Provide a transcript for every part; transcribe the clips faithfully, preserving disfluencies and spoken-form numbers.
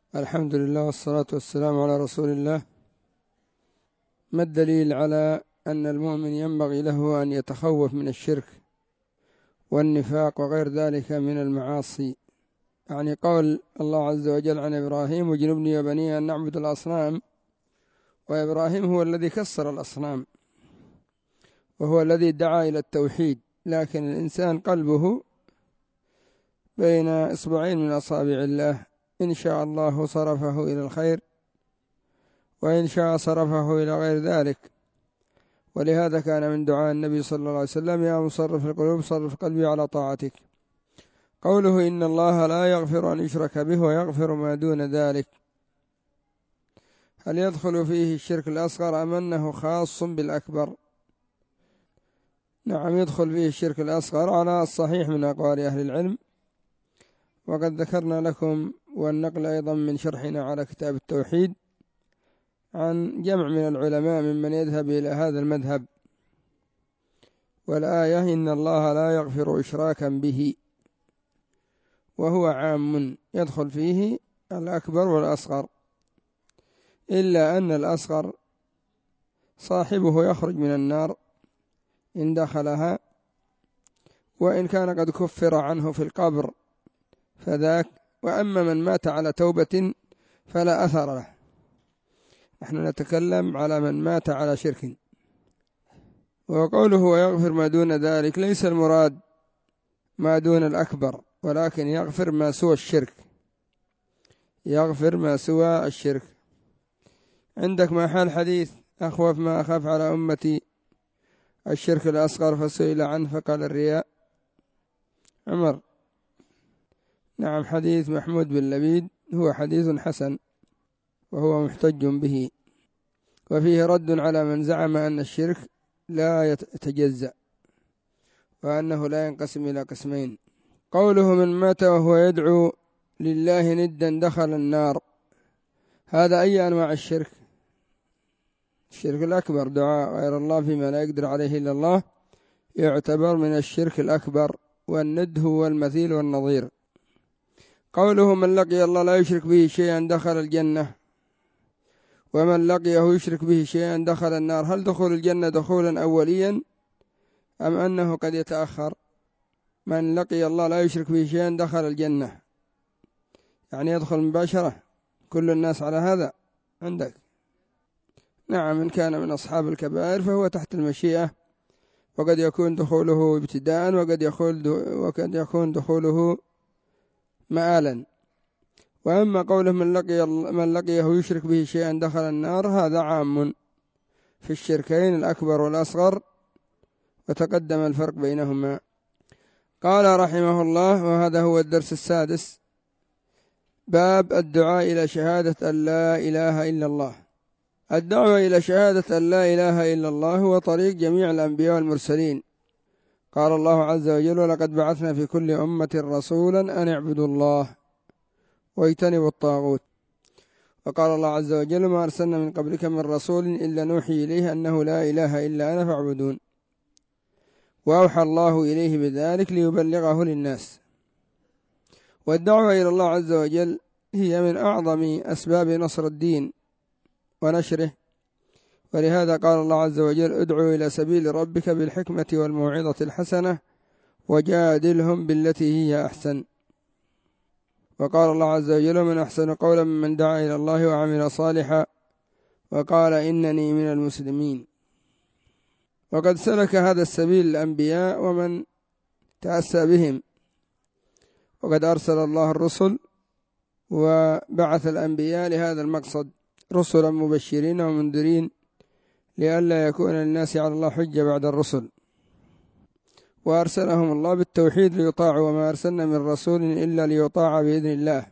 الحمد لله والصلاة والسلام على رسول الله. ما الدليل على أن المؤمن ينبغي له أن يتخوف من الشرك والنفاق وغير ذلك من المعاصي؟ يعني قول الله عز وجل عن إبراهيم: وجنبني وبني أن نعبد الأصنام، وإبراهيم هو الذي كسر الأصنام وهو الذي دعا إلى التوحيد، لكن الإنسان قلبه بين إصبعين من أصابع الله، إن شاء الله صرفه إلى الخير وإن شاء صرفه إلى غير ذلك. ولهذا كان من دعاء النبي صلى الله عليه وسلم: يا مصرف القلوب صرف قلبي على طاعتك. قوله إن الله لا يغفر أن يشرك به ويغفر ما دون ذلك، هل يدخل فيه الشرك الأصغر أم أنه خاص بالأكبر؟ نعم، يدخل فيه الشرك الأصغر على الصحيح من أقوال أهل العلم، وقد ذكرنا لكم والنقل أيضا من شرحنا على كتاب التوحيد عن جمع من العلماء ممن يذهب إلى هذا المذهب. والآية إن الله لا يغفر إشراكا به، وهو عام يدخل فيه الأكبر والأصغر، إلا أن الأصغر صاحبه يخرج من النار إن دخلها، وإن كان قد كفر عنه في القبر فذاك، وأما من مات على توبة فلا أثر له. نحن نتكلم على من مات على شرك. وقوله ويغفر ما دون ذلك ليس المراد ما دون الأكبر، ولكن يغفر ما سوى الشرك، يغفر ما سوى الشرك. عندك ما حال حديث أخوف ما أخاف على أمتي الشرك الأصغر، فسئل عنه فقال الرياء. عمر: نعم، حديث محمود بن لبيد هو حديث حسن وهو محتج به، وفيه رد على من زعم أن الشرك لا يتجزأ وأنه لا ينقسم إلى قسمين. قوله من مات وهو يدعو لله ندا دخل النار، هذا أي أنواع الشرك؟ الشرك الأكبر، دعاء غير الله فيما لا يقدر عليه إلا الله، يعتبر من الشرك الأكبر، والند هو المثيل والنظير. قوله من لقي الله لا يشرك به شيئا دخل الجنة، ومن لقيه يشرك به شيئا دخل النار، هل دخول الجنة دخولا أوليا أم أنه قد يتأخر؟ من لقي الله لا يشرك به شيئا دخل الجنة، يعني يدخل مباشرة، كل الناس على هذا عندك؟ نعم، إن كان من أصحاب الكبائر فهو تحت المشيئة، وقد يكون دخوله ابتداء وقد يكون وقد يكون دخوله مآلا. وأما قوله من لقي من لقيه يشرك به شيئا دخل النار، هذا عام في الشركين الأكبر والأصغر، وتقدم الفرق بينهما. قال رحمه الله: وهذا هو الدرس السادس، باب الدعاء إلى شهادة أن لا إله إلا الله. الدعوة إلى شهادة أن لا إله إلا الله هو طريق جميع الأنبياء والمرسلين. قال الله عز وجل: ولقد بعثنا في كل أمة رسولا أن اعبدوا الله واجتنبوا الطاغوت. وقال الله عز وجل: ما أرسلنا من قبلك من رسول إلا نوحي إليه أنه لا إله إلا أنا فاعبدون. وأوحى الله إليه بذلك ليبلغه للناس. والدعوة إلى الله عز وجل هي من أعظم أسباب نصر الدين ونشره، ولهذا قال الله عز وجل: ادعوا إلى سبيل ربك بالحكمة والموعظة الحسنة وجادلهم بالتي هي أحسن. وقال الله عز وجل: من أحسن قولا ممن دعا إلى الله وعمل صالحا وقال إنني من المسلمين. وقد سلك هذا السبيل الأنبياء ومن تأسى بهم، وقد أرسل الله الرسل وبعث الأنبياء لهذا المقصد، رسلا مبشرين ومنذرين لئلا يكون للناس على الله حجة بعد الرسل، وأرسلهم الله بالتوحيد ليطاعوا، وما أرسلنا من رسول إلا ليطاع بإذن الله،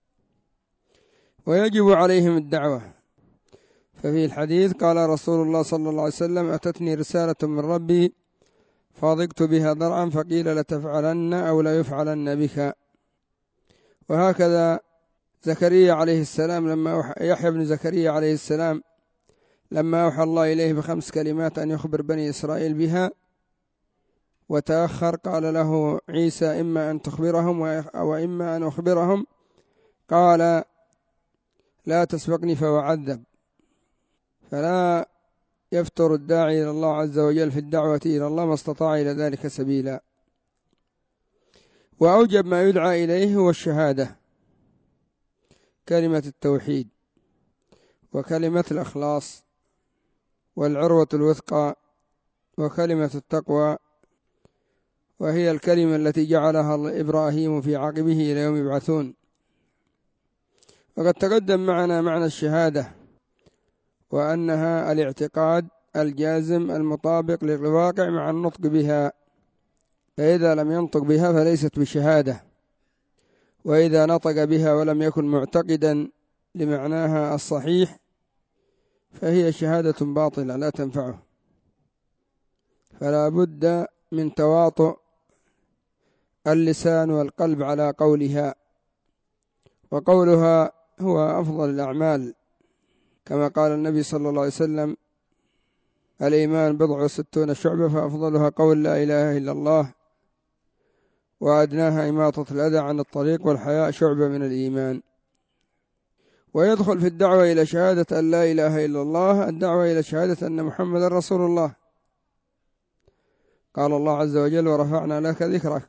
ويجب عليهم الدعوة. ففي الحديث قال رسول الله صلى الله عليه وسلم: أتتني رسالة من ربي فضقت بها ضرعا فقيل لتفعلن أو لا يفعلن بك. وهكذا زكريا عليه السلام لما يحيى بن زكريا عليه السلام لما أوحى الله إليه بخمس كلمات أن يخبر بني إسرائيل بها وتأخر، قال له عيسى: إما أن تخبرهم وإما أن أخبرهم. قال: لا تسبقني فأعذب. فلا يفتر الداعي إلى الله عز وجل في الدعوة إلى الله ما استطاع إلى ذلك سبيلا. وأوجب ما يدعى إليه هو الشهادة، كلمة التوحيد وكلمة الإخلاص والعروة الوثقى وكلمة التقوى، وهي الكلمة التي جعلها إبراهيم في عقبه إلى يوم يبعثون. وقد تقدم معنا معنى الشهادة، وأنها الاعتقاد الجازم المطابق للواقع مع النطق بها، فإذا لم ينطق بها فليست بشهادة، وإذا نطق بها ولم يكن معتقدا لمعناها الصحيح فهي شهادة باطلة لا تنفعه. فلا بد من تواطؤ اللسان والقلب على قولها، وقولها هو أفضل الأعمال، كما قال النبي صلى الله عليه وسلم: الإيمان بضع وستون شعبة فأفضلها قول لا إله إلا الله، وأدناها إماطة الأذى عن الطريق، والحياء شعبة من الإيمان. ويدخل في الدعوة إلى شهادة أن لا إله إلا الله الدعوة إلى شهادة أن محمد رسول الله. قال الله عز وجل: ورفعنا لك ذكرك.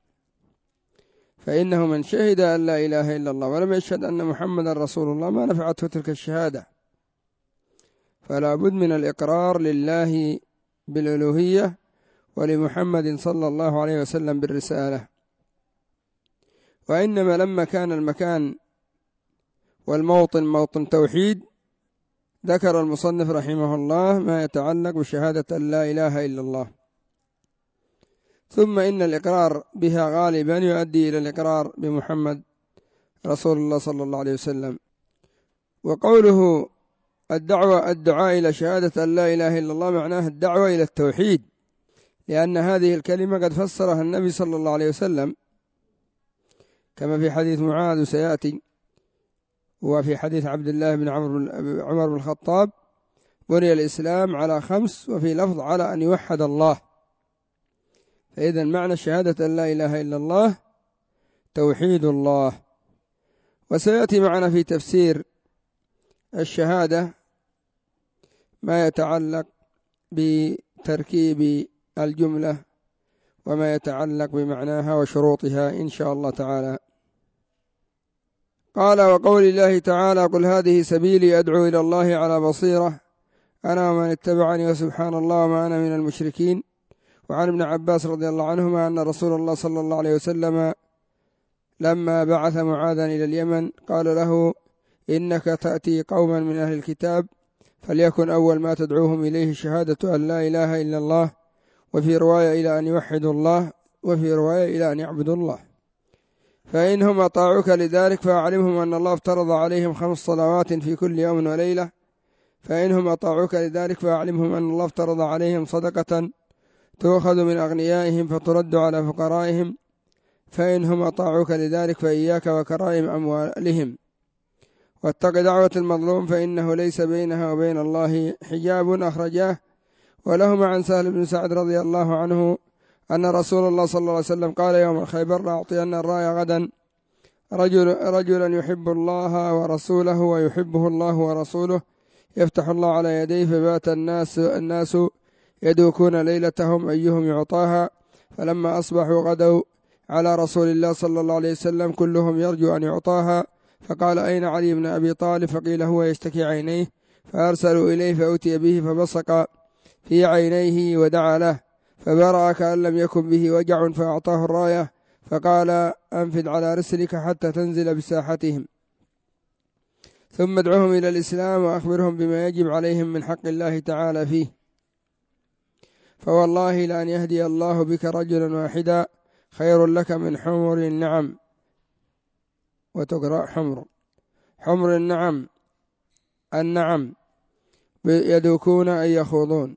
فإنه من شهد أن لا إله إلا الله ولم يشهد أن محمد رسول الله ما نفعته تلك الشهادة. فلا بد من الإقرار لله بالألوهية ولمحمد صلى الله عليه وسلم بالرسالة. وإنما لما كان المكان والموطن موطن توحيد ذكر المصنف رحمه الله ما يتعلق بشهادة أن لا إله إلا الله. ثم إن الإقرار بها غالبا يؤدي إلى الإقرار بمحمد رسول الله صلى الله عليه وسلم. وقوله الدعوة الدعاء إلى شهادة أن لا إله إلا الله معناه الدعوة إلى التوحيد، لأن هذه الكلمة قد فسرها النبي صلى الله عليه وسلم كما في حديث معاذ وسيأتي، وفي حديث عبد الله بن عمر بن الخطاب: بني الإسلام على خمس، وفي لفظ على أن يوحد الله. فإذا معنى شهادة أن لا إله إلا الله توحيد الله. وسيأتي معنا في تفسير الشهادة ما يتعلق بتركيب الجملة وما يتعلق بمعناها وشروطها إن شاء الله تعالى. قال: وقول الله تعالى: قل هذه سبيلي أدعو إلى الله على بصيرة أنا ومن اتبعني وسبحان الله وما أنا من المشركين. وعن ابن عباس رضي الله عنهما أن رسول الله صلى الله عليه وسلم لما بعث معاذا إلى اليمن قال له: إنك تأتي قوما من أهل الكتاب فليكن أول ما تدعوهم إليه شهادة أن لا إله إلا الله، وفي رواية إلى أن يوحدوا الله، وفي رواية إلى أن يعبدوا الله. فإنهم أطاعوك لذلك فأعلمهم أن الله افترض عليهم خمس صلوات في كل يوم وليلة. فإنهم أطاعوك لذلك فأعلمهم أن الله افترض عليهم صدقة تؤخذ من أغنيائهم فترد على فقرائهم. فإنهم أطاعوك لذلك فإياك وكرائم أموالهم، واتق دعوة المظلوم فإنه ليس بينها وبين الله حجاب. أخرجاه. ولهما عن سهل بن سعد رضي الله عنه أن رسول الله صلى الله عليه وسلم قال يوم الخيبر: لأعطين الراية غدا رجل رجلا يحب الله ورسوله ويحبه الله ورسوله، يفتح الله على يديه. فبات الناس الناس يدوكون ليلتهم أيهم يعطاها، فلما أصبحوا غدوا على رسول الله صلى الله عليه وسلم كلهم يرجو أن يعطاها. فقال: أين علي بن أبي طالب؟ فقيل: هو يشتكي عينيه. فأرسلوا إليه فأتي به فبصق في عينيه ودعا له، فبرأ كأن لم يكن به وجع، فأعطاه الراية فقال: أنفذ على رسلك حتى تنزل بساحتهم، ثم ادعوهم إلى الإسلام وأخبرهم بما يجب عليهم من حق الله تعالى فيه. فوالله لأن يهدي الله بك رجلا واحدا خير لك من حمر النعم. وتقرأ حمر حمر النعم النعم يدوكون أي يخوضون.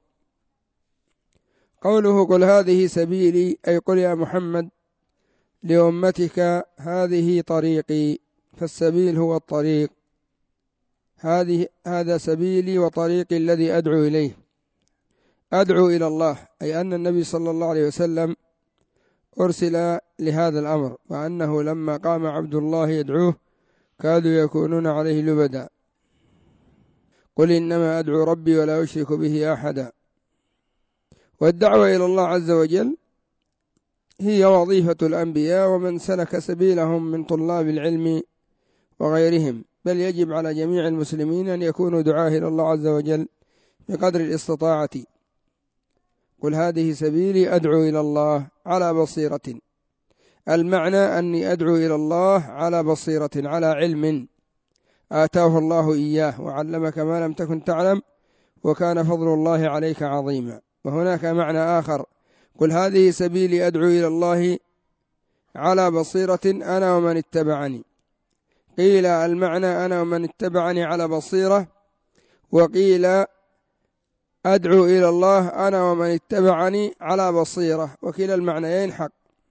قوله: قل هذه سبيلي، أي قل يا محمد لأمتك هذه طريقي، فالسبيل هو الطريق. هذه هذا سبيلي وطريقي الذي أدعو إليه. أدعو إلى الله، أي أن النبي صلى الله عليه وسلم أرسل لهذا الأمر، وأنه لما قام عبد الله يدعوه كادوا يكونون عليه لبدا. قل إنما أدعو ربي ولا أشرك به أحدا. والدعوة إلى الله عز وجل هي وظيفة الأنبياء ومن سلك سبيلهم من طلاب العلم وغيرهم، بل يجب على جميع المسلمين أن يكونوا دعاة إلى الله عز وجل بقدر الاستطاعة. قل هذه سبيلي أدعو إلى الله على بصيرة، المعنى أني أدعو إلى الله على بصيرة، على علم آتاه الله إياه وعلمك ما لم تكن تعلم وكان فضل الله عليك عظيما. وهناك معنى آخر، قل هذه سبيلي أدعو إلى الله على بصيرة أنا ومن اتبعني. قيل المعنى أنا ومن اتبعني على بصيرة، وقيل أدعو إلى الله أنا ومن اتبعني على بصيرة، وكلا المعنيين حق.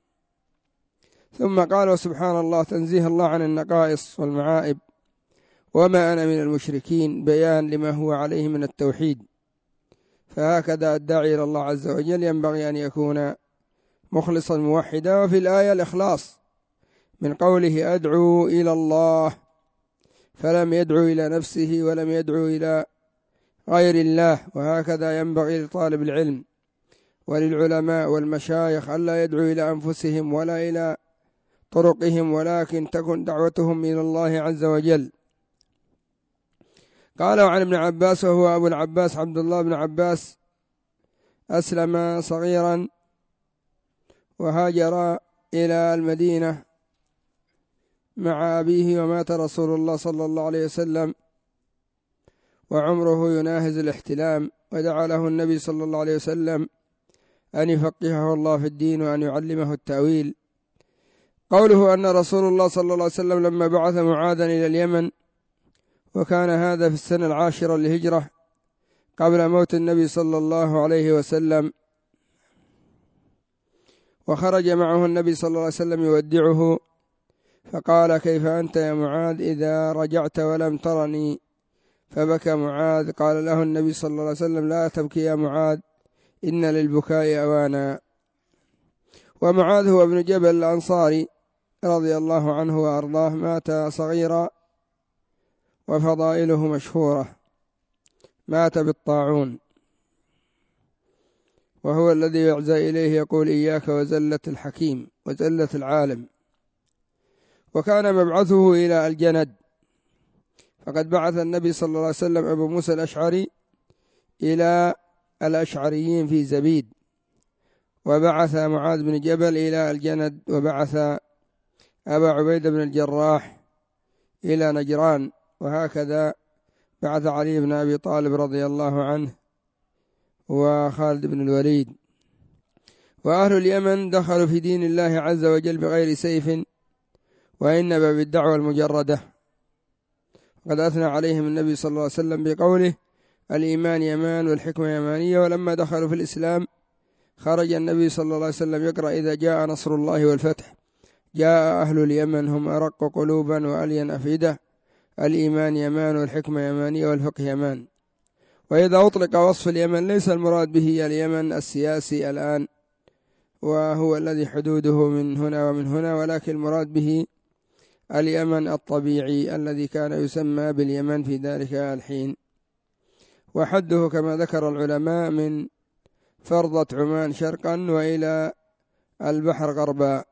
ثم قال سبحان الله تنزيه الله عن النقائص والمعائب، وما أنا من المشركين، بيان لما هو عليه من التوحيد. فهكذا الداعي إلى الله عز وجل ينبغي أن يكون مخلصا موحدا. وفي الآية الإخلاص من قوله أدعو إلى الله، فلم يدعو إلى نفسه ولم يدعو إلى غير الله. وهكذا ينبغي لطالب العلم وللعلماء والمشايخ ألا يدعو إلى أنفسهم ولا إلى طرقهم، ولكن تكن دعوتهم إلى الله عز وجل. قال عن ابن عباس وهو أبو العباس عبد الله بن عباس، أسلم صغيرا وهاجر إلى المدينة مع أبيه، ومات رسول الله صلى الله عليه وسلم وعمره يناهز الاحتلام، ودعا له النبي صلى الله عليه وسلم أن يفقهه الله في الدين وأن يعلمه التأويل. قوله أن رسول الله صلى الله عليه وسلم لما بعث معاذا إلى اليمن، وكان هذا في السنة العاشرة للهجرة قبل موت النبي صلى الله عليه وسلم، وخرج معه النبي صلى الله عليه وسلم يودعه، فقال كيف أنت يا معاذ إذا رجعت ولم ترني؟ فبكى معاذ. قال له النبي صلى الله عليه وسلم لا تبكي يا معاذ، إن للبكاء أوانا. ومعاذ هو ابن جبل الأنصاري رضي الله عنه وأرضاه، مات صغيرا وفضائله مشهورة، مات بالطاعون، وهو الذي يعزى إليه يقول إياك وزلة الحكيم وزلة العالم. وكان مبعثه إلى الجند، فقد بعث النبي صلى الله عليه وسلم أبو موسى الأشعري إلى الأشعريين في زبيد، وبعث معاذ بن جبل إلى الجند، وبعث أبا عبيدة بن الجراح إلى نجران، وهكذا بعث علي بن أبي طالب رضي الله عنه وخالد بن الوليد. وأهل اليمن دخلوا في دين الله عز وجل بغير سيف، وإنما بالدعوة المجردة. وقد أثنى عليهم النبي صلى الله عليه وسلم بقوله الإيمان يمان والحكمة يمانية. ولما دخلوا في الإسلام خرج النبي صلى الله عليه وسلم يقرأ إذا جاء نصر الله والفتح جاء أهل اليمن هم أرق قلوبا وألين أفئدة، الإيمان يمان والحكمة يمانية والفقه يمان. وإذا أطلق وصف اليمن ليس المراد به اليمن السياسي الآن وهو الذي حدوده من هنا ومن هنا، ولكن المراد به اليمن الطبيعي الذي كان يسمى باليمن في ذلك الحين. وحده كما ذكر العلماء من فرضة عمان شرقا وإلى البحر غربا.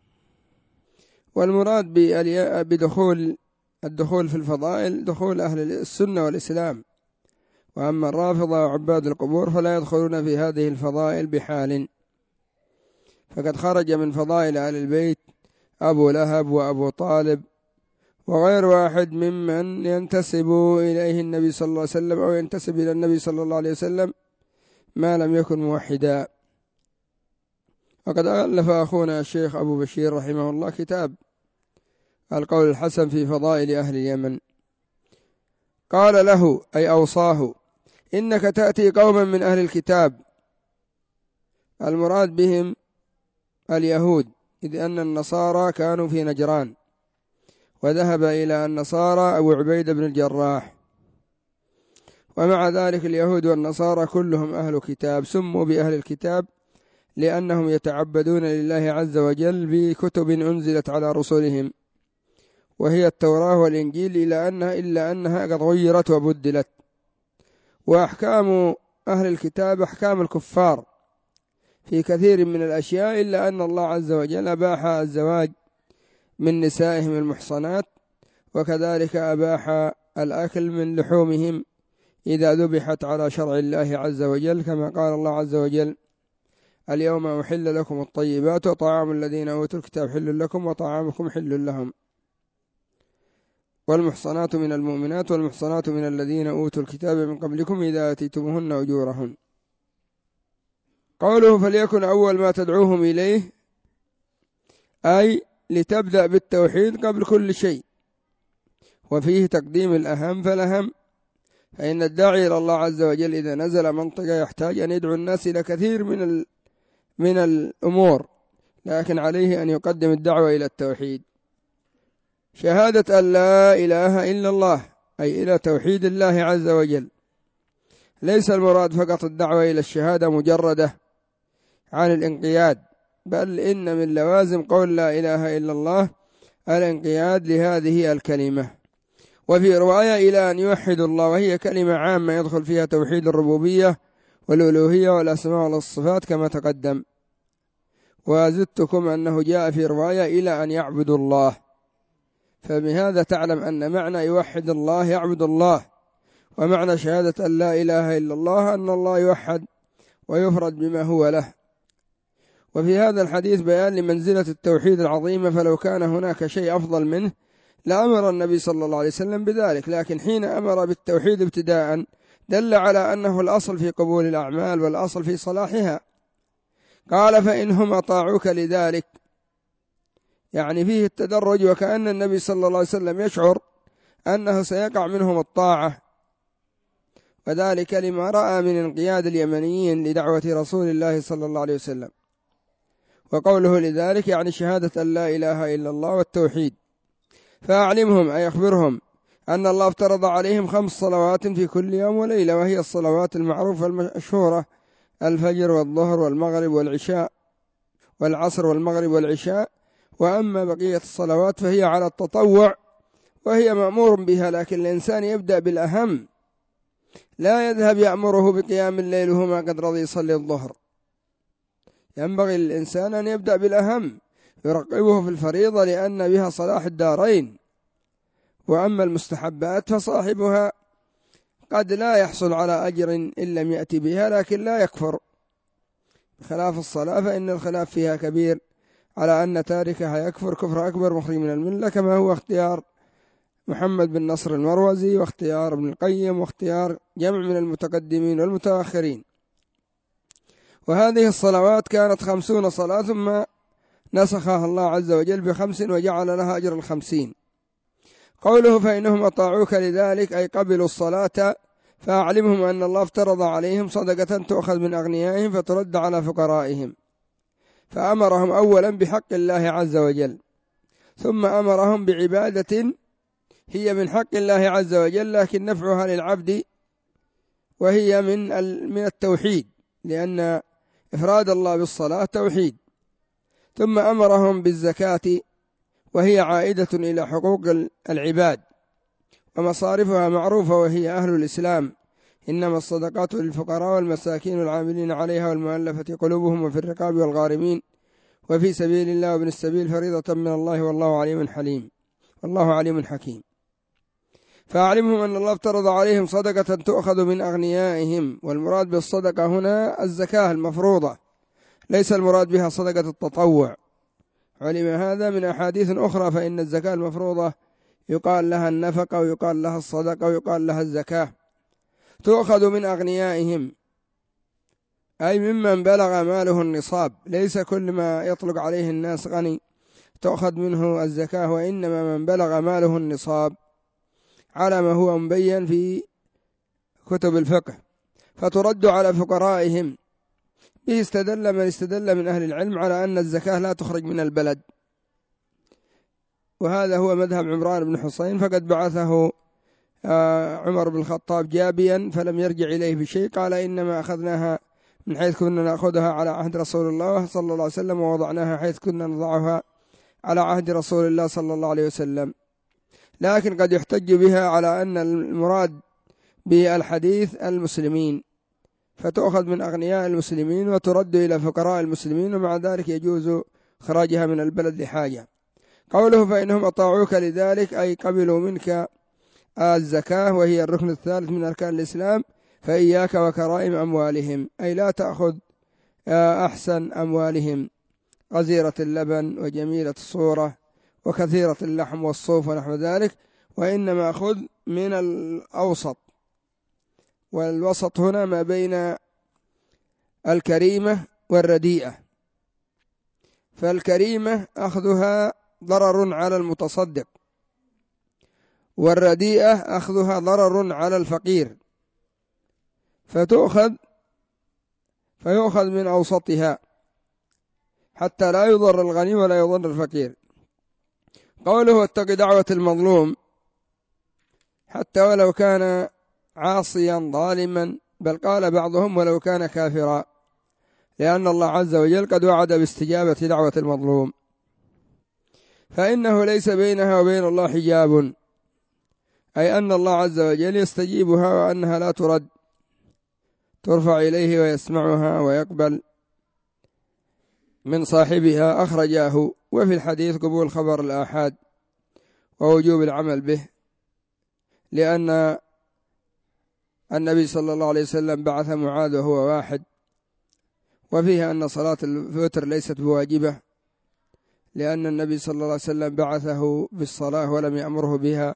والمراد بدخول الدخول في الفضائل دخول أهل السنة والإسلام، وأما الرافضة وعباد القبور فلا يدخلون في هذه الفضائل بحال. فقد خرج من فضائل أهل البيت أبو لهب وأبو طالب وغير واحد ممن ينتسب إليه النبي صلى الله عليه وسلم أو ينتسب إلى النبي صلى الله عليه وسلم ما لم يكن موحدا. وقد ألف أخونا الشيخ أبو بشير رحمه الله كتاب القول الحسن في فضائل أهل اليمن. قال له أي أوصاه إنك تأتي قوما من أهل الكتاب، المراد بهم اليهود، إذ أن النصارى كانوا في نجران، وذهب إلى النصارى أبو عبيدة بن الجراح. ومع ذلك اليهود والنصارى كلهم أهل كتاب، سموا بأهل الكتاب لأنهم يتعبدون لله عز وجل بكتب أنزلت على رسلهم، وهي التوراة والإنجيل إلى أنها إلا أنها قد غيرت وبدلت. وأحكام أهل الكتاب أحكام الكفار في كثير من الأشياء، إلا أن الله عز وجل أباح الزواج من نسائهم المحصنات، وكذلك أباح الأكل من لحومهم إذا ذبحت على شرع الله عز وجل، كما قال الله عز وجل: اليوم أحل لكم الطيبات وطعام الذين أوتوا الكتاب حل لكم وطعامكم حل لهم. والمحصنات من المؤمنات والمحصنات من الذين أوتوا الكتاب من قبلكم إذا آتيتموهن أجورهن. قوله فليكن أول ما تدعوهم إليه، أي لتبدأ بالتوحيد قبل كل شيء، وفيه تقديم الأهم فالأهم، فإن الداعي إلى الله عز وجل إذا نزل منطقة يحتاج أن يدعو الناس إلى كثير من ال... من الأمور، لكن عليه أن يقدم الدعوة إلى التوحيد. شهادة أن لا إله إلا الله أي إلى توحيد الله عز وجل، ليس المراد فقط الدعوة إلى الشهادة مجردة عن الانقياد، بل إن من لوازم قول لا إله إلا الله الانقياد لهذه الكلمة. وفي رواية إلى أن يوحد الله، وهي كلمة عامة يدخل فيها توحيد الربوبية والألوهية والأسماء والصفات كما تقدم. وزدتكم أنه جاء في رواية إلى أن يعبدوا الله، فبهذا تعلم أن معنى يوحد الله يعبد الله، ومعنى شهادة أن لا إله إلا الله أن الله يوحد ويفرد بما هو له. وفي هذا الحديث بيان لمنزلة التوحيد العظيمة، فلو كان هناك شيء أفضل منه لأمر النبي صلى الله عليه وسلم بذلك، لكن حين أمر بالتوحيد ابتداء دل على أنه الأصل في قبول الأعمال والأصل في صلاحها. قال فإنهم أطاعوك لذلك، يعني فيه التدرج، وكأن النبي صلى الله عليه وسلم يشعر أنه سيقع منهم الطاعة، وذلك لما رأى من انقياد اليمنيين لدعوة رسول الله صلى الله عليه وسلم. وقوله لذلك يعني شهادة أن لا إله إلا الله والتوحيد. فأعلمهم أي أخبرهم أن الله افترض عليهم خمس صلوات في كل يوم وليلة، وهي الصلوات المعروفة المشهورة: الفجر والظهر والمغرب والعشاء والعصر والمغرب والعشاء. وأما بقية الصلوات فهي على التطوع وهي مأمور بها، لكن الإنسان يبدأ بالأهم، لا يذهب يأمره بقيام الليل وهو ما قد رضي يصلي الظهر. ينبغي للإنسان أن يبدأ بالأهم يرقبه في الفريضة، لأن بها صلاح الدارين. وأما المستحبات فصاحبها قد لا يحصل على أجر إن لم يأتي بها، لكن لا يكفر، بخلاف الصلاة فإن الخلاف فيها كبير على أن تاركها يكفر كفر أكبر مخرج من الملة، كما هو اختيار محمد بن نصر المروزي واختيار ابن القيم واختيار جمع من المتقدمين والمتأخرين. وهذه الصلوات كانت خمسون صلاة ثم نسخها الله عز وجل بخمس وجعل لها أجر الخمسين. قوله فإنهم أطاعوك لذلك أي قبلوا الصلاة، فأعلمهم أن الله افترض عليهم صدقة تؤخذ من أغنيائهم فترد على فقرائهم، فأمرهم أولا بحق الله عز وجل، ثم أمرهم بعبادة هي من حق الله عز وجل لكن نفعها للعبد، وهي من من التوحيد، لأن إفراد الله بالصلاة توحيد. ثم أمرهم بالزكاة، وهي عائدة إلى حقوق العباد ومصارفها معروفة، وهي أهل الإسلام: إنما الصدقات للفقراء والمساكين والعاملين عليها والمؤلفة قلوبهم وفي الرقاب والغارمين وفي سبيل الله وابن السبيل فريضة من الله والله عليم حليم والله عليم حكيم. فأعلمهم أن الله افترض عليهم صدقة تؤخذ من أغنيائهم، والمراد بالصدقة هنا الزكاة المفروضة، ليس المراد بها صدقة التطوع. علم هذا من أحاديث أخرى، فإن الزكاة المفروضة يقال لها النفقة ويقال لها الصدقة ويقال لها الزكاة. تؤخذ من أغنيائهم أي ممن بلغ ماله النصاب، ليس كل ما يطلق عليه الناس غني تؤخذ منه الزكاة، وإنما من بلغ ماله النصاب على ما هو مبين في كتب الفقه، فترد على فقرائهم. به استدل من استدل من أهل العلم على أن الزكاة لا تخرج من البلد، وهذا هو مذهب عمران بن حسين، فقد بعثه عمر بن الخطاب جابيا فلم يرجع إليه بشيء، قال إنما أخذناها من حيث كنا نأخذها على عهد رسول الله صلى الله عليه وسلم، ووضعناها حيث كنا نضعها على عهد رسول الله صلى الله عليه وسلم. لكن قد يحتج بها على أن المراد بالحديث المسلمين، فتؤخذ من أغنياء المسلمين وترد إلى فقراء المسلمين، ومع ذلك يجوز إخراجها من البلد لحاجة. قوله فإنهم أطاعوك لذلك أي قبلوا منك الزكاة وهي الركن الثالث من أركان الإسلام، فإياك وكرائم أموالهم، أي لا تأخذ أحسن أموالهم، غزيرة اللبن وجميلة الصورة وكثيرة اللحم والصوف ونحو ذلك، وإنما خذ من الأوسط. والوسط هنا ما بين الكريمة والرديئة، فالكريمة أخذها ضرر على المتصدق، والرديئة أخذها ضرر على الفقير، فتؤخذ فيؤخذ من أوسطها حتى لا يضر الغني ولا يضر الفقير. قوله واتق دعوة المظلوم، حتى ولو كان عاصيا ظالما، بل قال بعضهم ولو كان كافرا، لأن الله عز وجل قد وعد باستجابة دعوة المظلوم، فإنه ليس بينها وبين الله حجاب، أي أن الله عز وجل يستجيبها وأنها لا ترد، ترفع إليه ويسمعها ويقبل من صاحبها. أخرجاه. وفي الحديث قبول خبر الآحاد ووجوب العمل به، لأن النبي صلى الله عليه وسلم بعث معاذ وهو واحد، وفيه أن صلاة الفطر ليست بواجبة، لأن النبي صلى الله عليه وسلم بعثه بالصلاة ولم يأمره بها.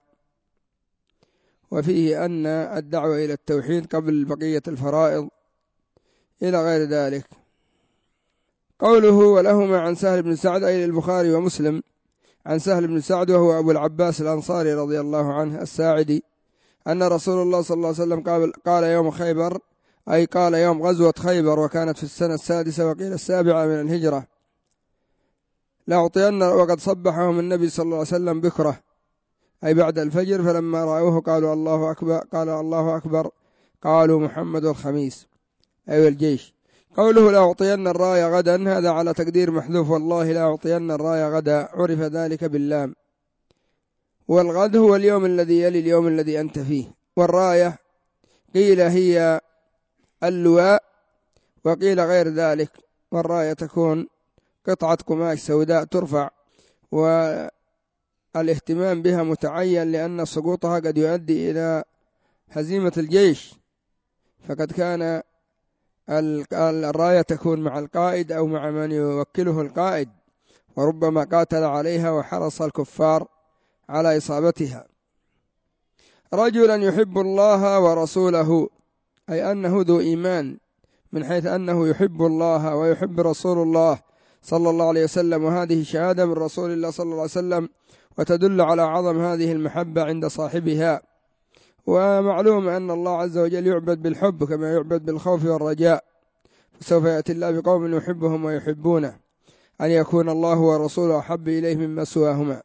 وفيه أن الدعوة إلى التوحيد قبل بقية الفرائض إلى غير ذلك. قوله ولهما عن سهل بن سعد، أي البخاري ومسلم، عن سهل بن سعد وهو أبو العباس الأنصاري رضي الله عنه الساعدي، أن رسول الله صلى الله عليه وسلم قال, قال يوم خيبر، أي قال يوم غزوة خيبر، وكانت في السنة السادسة وقيل السابعة من الهجرة، لأعطين، وقد صبحهم النبي صلى الله عليه وسلم بكرة أي بعد الفجر، فلما رأوه قالوا الله أكبر، قال الله أكبر، قالوا محمد الخميس أي الجيش. قوله لأعطين الراية غدا، هذا على تقدير محذوف، والله لأعطين الراية غدا، عرف ذلك باللام، والغد هو اليوم الذي يلي اليوم الذي أنت فيه. والراية قيل هي اللواء وقيل غير ذلك، والراية تكون قطعة قماش سوداء ترفع، والاهتمام بها متعين لأن سقوطها قد يؤدي إلى هزيمة الجيش، فقد كان الراية تكون مع القائد أو مع من يوكله القائد، وربما قاتل عليها وحرص الكفار على إصابتها. رجلا يحب الله ورسوله، أي أنه ذو إيمان من حيث أنه يحب الله ويحب رسول الله صلى الله عليه وسلم، وهذه شهادة من رسول الله صلى الله عليه وسلم، وتدل على عظم هذه المحبة عند صاحبها. ومعلوم أن الله عز وجل يعبد بالحب كما يعبد بالخوف والرجاء، فسوف يأتي الله بقوم يحبهم ويحبونه، أن يكون الله ورسوله أحب إليه مما سواهما،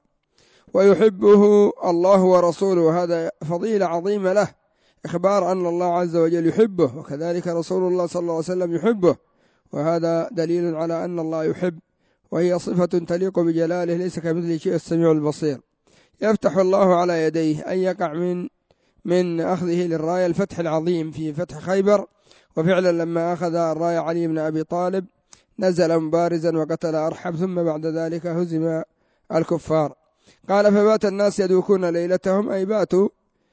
ويحبه الله ورسوله، هذا فضيلة عظيمة له، إخبار أن الله عز وجل يحبه، وكذلك رسول الله صلى الله عليه وسلم يحبه، وهذا دليل على أن الله يحب، وهي صفة تليق بجلاله، ليس كمثله شيء السميع البصير. يفتح الله على يديه، أن يقع من من أخذه للراية الفتح العظيم في فتح خيبر، وفعلا لما أخذ الراية علي بن أبي طالب نزل مبارزا وقتل أرحب، ثم بعد ذلك هزم الكفار. قال فبات الناس يدوكون ليلتهم، أي باتوا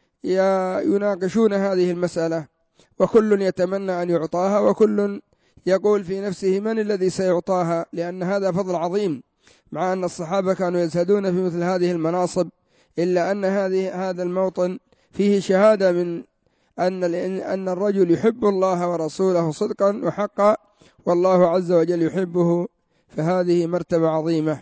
يناقشون هذه المسألة، وكل يتمنى أن يعطاها، وكل يقول في نفسه من الذي سيعطاها، لأن هذا فضل عظيم، مع أن الصحابة كانوا يزهدون في مثل هذه المناصب، إلا أن هذه هذا الموطن فيه شهادة من أن أن الرجل يحب الله ورسوله صدقا وحقا، والله عز وجل يحبه، فهذه مرتبة عظيمة.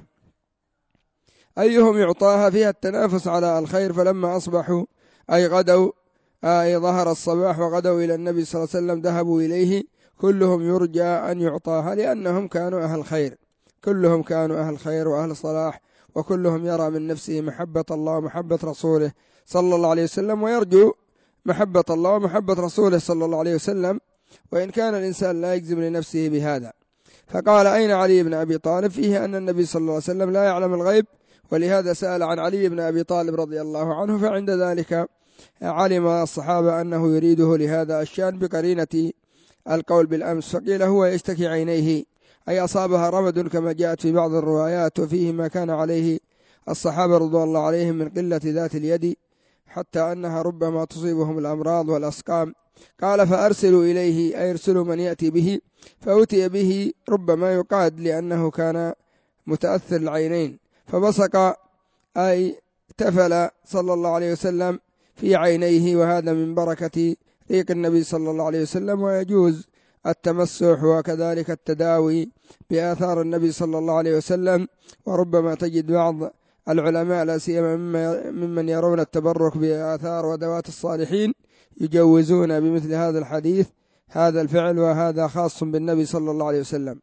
أيهم يعطاها، فيها التنافس على الخير، فلما أصبحوا أي غدوا، أي ظهر الصباح وغدوا إلى النبي صلى الله عليه وسلم، ذهبوا إليه كلهم يرجى أن يعطاها، لأنهم كانوا أهل خير، كلهم كانوا أهل خير وأهل صلاح، وكلهم يرى من نفسه محبة الله ومحبة رسوله صلى الله عليه وسلم، ويرجو محبة الله ومحبة رسوله صلى الله عليه وسلم، وإن كان الإنسان لا يجزم لنفسه بهذا. فقال أين علي بن أبي طالب؟ فيه أن النبي صلى الله عليه وسلم لا يعلم الغيب، ولهذا سأل عن علي بن أبي طالب رضي الله عنه، فعند ذلك علم الصحابة أنه يريده لهذا الشأن بقرينة القول بالأمس، فقيل هو يشتكي عينيه، أي أصابها رمد كما جاءت في بعض الروايات، وفيه ما كان عليه الصحابة رضي الله عليهم من قلة ذات اليد، حتى أنها ربما تصيبهم الأمراض والأسقام. قال فأرسلوا إليه، أي ارسلوا من يأتي به، فأتي به ربما يقاد لأنه كان متأثر العينين، فبصق أي تفل صلى الله عليه وسلم في عينيه، وهذا من بركة ريق النبي صلى الله عليه وسلم. ويجوز التمسح وكذلك التداوي بآثار النبي صلى الله عليه وسلم، وربما تجد بعض العلماء لا سيما ممن يرون التبرك بآثار ودوات الصالحين يجوزون بمثل هذا الحديث هذا الفعل، وهذا خاص بالنبي صلى الله عليه وسلم.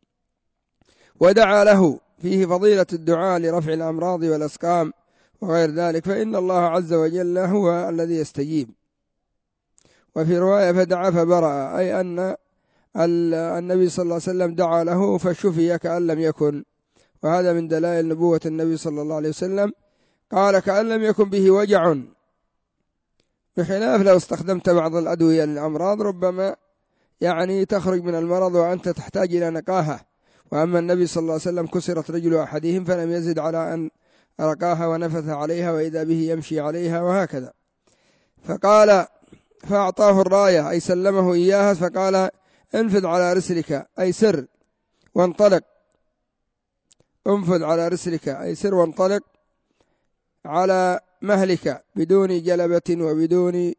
ودعا له، فيه فضيلة الدعاء لرفع الأمراض والأسقام وغير ذلك، فإن الله عز وجل هو الذي يستجيب. وفي رواية فدعا فبرأ، أي أن النبي صلى الله عليه وسلم دعا له فشفي كأن لم يكن، وهذا من دلائل نبوة النبي صلى الله عليه وسلم. قال كأن لم يكن به وجع، بخلاف لو استخدمت بعض الأدوية للأمراض ربما يعني تخرج من المرض وأنت تحتاج إلى نقاهة، وأما النبي صلى الله عليه وسلم كسرت رجل أحدهم فلم يزد على أن رقاها ونفث عليها وإذا به يمشي عليها وهكذا. فقال فأعطاه الراية، أي سلمه إياها، فقال انفذ على رسلك، أي سر وانطلق، انفذ على رسلك أي سر وانطلق على مهلك بدون جلبة وبدون،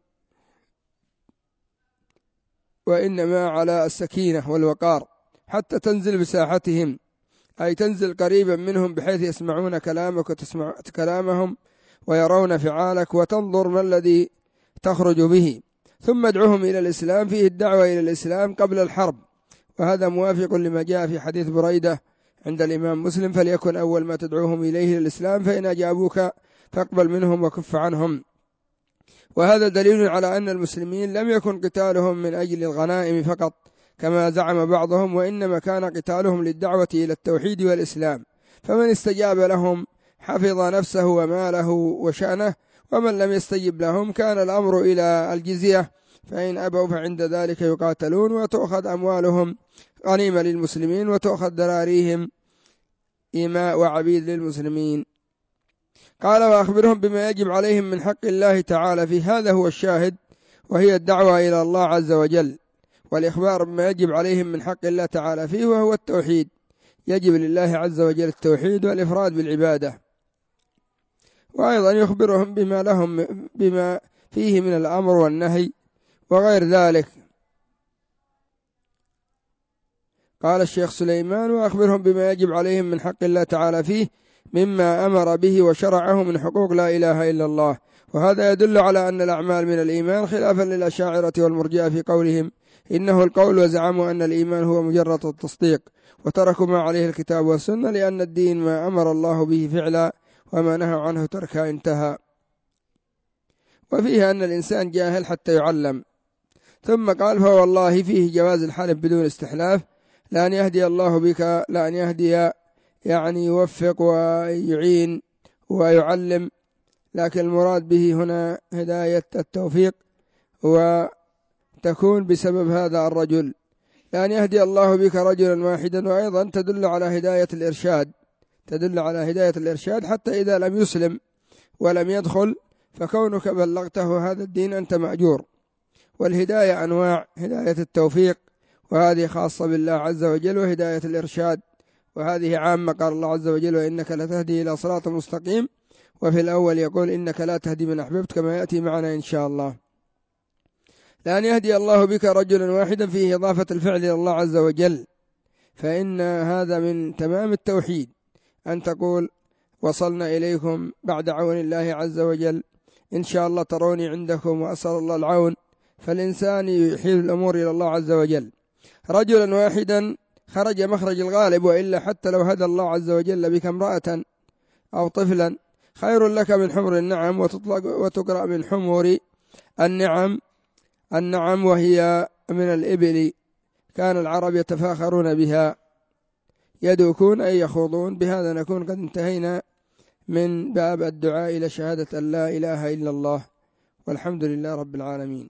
وإنما على السكينة والوقار، حتى تنزل بساحتهم، أي تنزل قريبا منهم بحيث يسمعون كلامك وتسمع كلامهم ويرون فعالك، وتنظر ما الذي تخرج به، ثم ادعوهم إلى الإسلام، فيه الدعوة إلى الإسلام قبل الحرب، وهذا موافق لما جاء في حديث بريدة عند الإمام مسلم، فليكن أول ما تدعوهم إليه الإسلام، فإن أجابوك فاقبل منهم وكف عنهم. وهذا دليل على أن المسلمين لم يكن قتالهم من أجل الغنائم فقط كما زعم بعضهم، وإنما كان قتالهم للدعوة إلى التوحيد والإسلام، فمن استجاب لهم حفظ نفسه وماله وشأنه، ومن لم يستجب لهم كان الأمر إلى الجزية، فإن أبوا فعند ذلك يقاتلون وتأخذ أموالهم غنيمة للمسلمين وتأخذ دراريهم إماء وعبيد للمسلمين. قال وأخبرهم بما يجب عليهم من حق الله تعالى، في هذا هو الشاهد، وهي الدعوة إلى الله عز وجل، والإخبار بما يجب عليهم من حق الله تعالى فيه، وهو التوحيد، يجب لله عز وجل التوحيد والإفراد بالعبادة. وأيضا يخبرهم بما لهم بما فيه من الأمر والنهي وغير ذلك. قال الشيخ سليمان وأخبرهم بما يجب عليهم من حق الله تعالى فيه مما أمر به وشرعه من حقوق لا إله إلا الله، وهذا يدل على أن الأعمال من الإيمان، خلافا للأشاعرة والمرجئة في قولهم إنه القول، وزعموا أن الإيمان هو مجرد التصديق، وتركوا ما عليه الكتاب والسنة، لأن الدين ما أمر الله به فعلا وما نهى عنه تركا انتهى. وفيه أن الإنسان جاهل حتى يعلم. ثم قال فوالله فيه جواز الحلف بدون استحلاف، لأن يهدي الله بك، لأن يهدي يعني يوفق ويعين ويعلم، لكن المراد به هنا هداية التوفيق، وتكون بسبب هذا الرجل، لأن يهدي الله بك رجلا واحدا. وأيضا تدل على هداية الإرشاد، تدل على هداية الإرشاد حتى إذا لم يسلم ولم يدخل فكونك بلغته هذا الدين أنت مأجور. والهداية أنواع، هداية التوفيق وهذه خاصة بالله عز وجل، وهداية الإرشاد وهذه عامة، قال الله عز وجل وإنك لتهدي إلى صراط مستقيم، وفي الأول يقول إنك لا تهدي من أحببت كما يأتي معنا إن شاء الله. لأن يهدي الله بك رجلا واحدا فيه إضافة الفعل إلى الله عز وجل، فإن هذا من تمام التوحيد، أن تقول وصلنا إليكم بعد عون الله عز وجل، إن شاء الله تروني عندكم وأسأل الله العون، فالإنسان يحيل الأمور إلى الله عز وجل. رجلا واحدا خرج مخرج الغالب، وإلا حتى لو هدى الله عز وجل بك امرأة أو طفلا خير لك من حمر النعم، وتطلق وتقرأ من حمر النعم النعم وهي من الإبل، كان العرب يتفاخرون بها، يدوكون أي يخوضون. بهذا نكون قد انتهينا من باب الدعاء إلى شهادة أن لا إله إلا الله، والحمد لله رب العالمين.